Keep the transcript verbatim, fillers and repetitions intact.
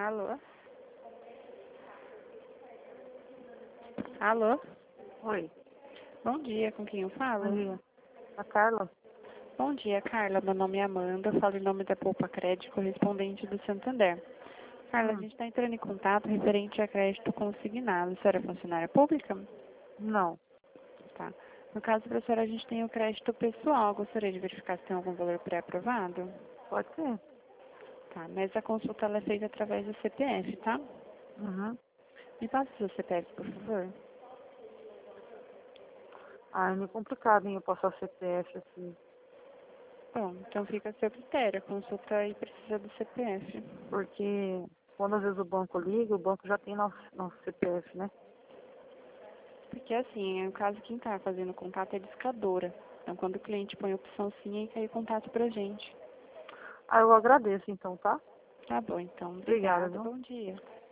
Alô? Alô? Oi, Bom dia, com quem eu bom falo? dia. A Carla? Bom dia, Carla. Meu nome é Amanda, eu falo em nome da Poupa Crédito, correspondente do Santander. Carla, a Hum, gente está entrando em contato referente a crédito consignado. A senhora é funcionária pública? não, Tá. No caso da senhora, a gente tem o crédito pessoal. Gostaria de verificar se tem algum valor pré-aprovado? pode ser. Tá, mas a consulta ela é feita através do C P F, tá? Uhum. Me passa o seu C P F, por favor. Ah, é meio complicado, hein, eu passar o C P F assim, Bom, então fica a seu critério. A consulta aí precisa do C P F. porque quando às vezes o banco liga, o banco já tem nosso, nosso C P F, né? Porque assim, no caso quem está fazendo contato é a discadora. Então quando o cliente põe a opção sim, aí cai o contato pra gente. Ah, eu agradeço então, tá? Tá bom, então. Obrigada, Obrigada. viu? Bom dia.